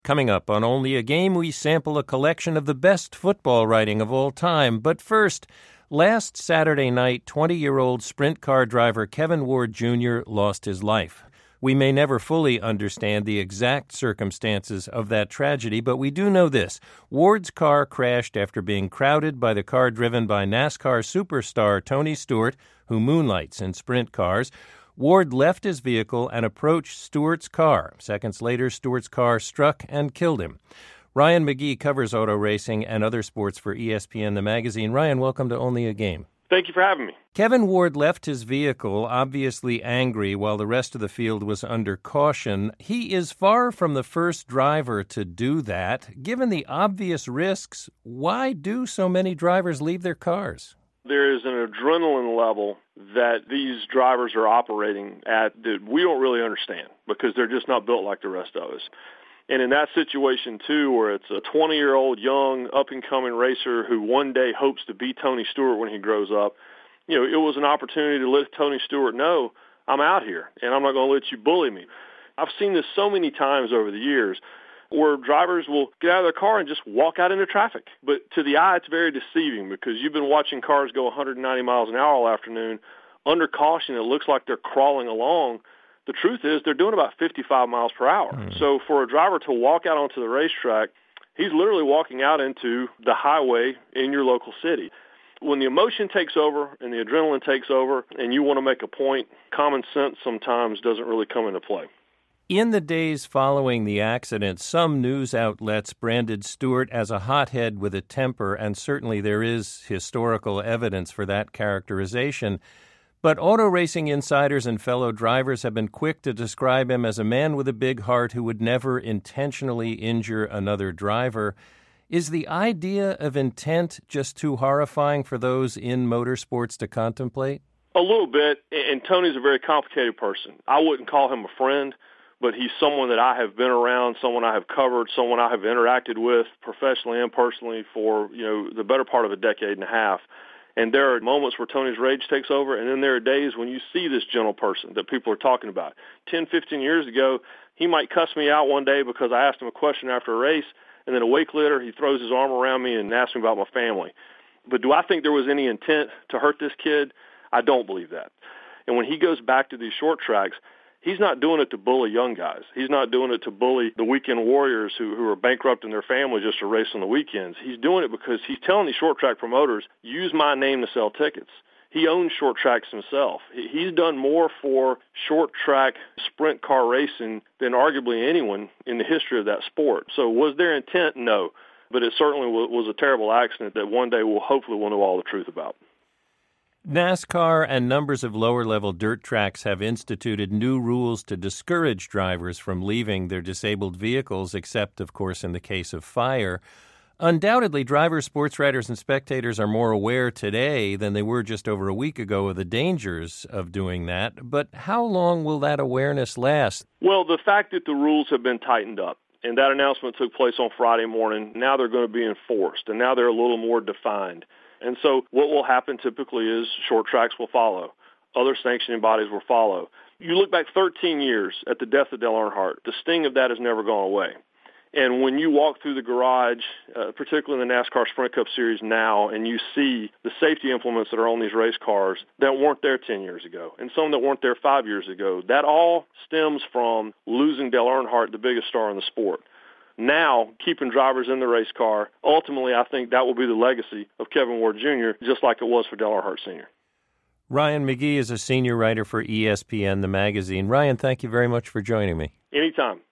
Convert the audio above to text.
Coming up on Only a Game, we sample a collection of the best football writing of all time. But first, last Saturday night, 20-year-old sprint car driver Kevin Ward Jr. lost his life. We may never fully understand the exact circumstances of that tragedy, but we do know this. Ward's car crashed after being crowded by the car driven by NASCAR superstar Tony Stewart, who moonlights in sprint cars. Ward left his vehicle and approached Stewart's car. Seconds later, Stewart's car struck and killed him. Ryan McGee covers auto racing and other sports for ESPN, the magazine. Ryan, welcome to Only a Game. Thank you for having me. Kevin Ward left his vehicle, obviously angry, while the rest of the field was under caution. He is far from the first driver to do that. Given the obvious risks, why do so many drivers leave their cars? There is an adrenaline level that these drivers are operating at that we don't really understand because they're just not built like the rest of us. And in that situation, too, where it's a 20-year-old young up-and-coming racer who one day hopes to be Tony Stewart when he grows up, it was an opportunity to let Tony Stewart know, I'm out here, and I'm not going to let you bully me. I've seen this so many times over the years where drivers will get out of their car and just walk out into traffic. But to the eye, it's very deceiving because you've been watching cars go 190 miles an hour all afternoon. Under caution, it looks like they're crawling along. The truth is they're doing about 55 miles per hour. So for a driver to walk out onto the racetrack, he's literally walking out into the highway in your local city. When the emotion takes over and the adrenaline takes over and you want to make a point, common sense sometimes doesn't really come into play. In the days following the accident, some news outlets branded Stewart as a hothead with a temper, and certainly there is historical evidence for that characterization. But auto racing insiders and fellow drivers have been quick to describe him as a man with a big heart who would never intentionally injure another driver. Is the idea of intent just too horrifying for those in motorsports to contemplate? A little bit, and Tony's a very complicated person. I wouldn't call him a friend, but he's someone that I have been around, someone I have covered, someone I have interacted with professionally and personally for, the better part of a decade and a half. And there are moments where Tony's rage takes over, and then there are days when you see this gentle person that people are talking about. 10, 15 years ago, he might cuss me out one day because I asked him a question after a race, and then a week later he throws his arm around me and asks me about my family. But do I think there was any intent to hurt this kid? I don't believe that. And when he goes back to these short tracks, he's not doing it to bully young guys. He's not doing it to bully the weekend warriors who are bankrupting their family just to race on the weekends. He's doing it because he's telling these short track promoters, use my name to sell tickets. He owns short tracks himself. He's done more for short track sprint car racing than arguably anyone in the history of that sport. So was there intent? No. But it certainly was a terrible accident that one day we'll know all the truth about. NASCAR and numbers of lower-level dirt tracks have instituted new rules to discourage drivers from leaving their disabled vehicles, except, of course, in the case of fire. Undoubtedly, drivers, sports writers, and spectators are more aware today than they were just over a week ago of the dangers of doing that. But how long will that awareness last? Well, the fact that the rules have been tightened up, and that announcement took place on Friday morning, now they're going to be enforced, and now they're a little more defined. And so what will happen typically is short tracks will follow. Other sanctioning bodies will follow. You look back 13 years at the death of Dale Earnhardt, the sting of that has never gone away. And when you walk through the garage, particularly in the NASCAR Sprint Cup Series now, and you see the safety implements that are on these race cars that weren't there 10 years ago, and some that weren't there 5 years ago, that all stems from losing Dale Earnhardt, the biggest star in the sport. Now, keeping drivers in the race car, ultimately, I think that will be the legacy of Kevin Ward Jr., just like it was for Dale Earnhardt Sr. Ryan McGee is a senior writer for ESPN, the magazine. Ryan, thank you very much for joining me. Anytime.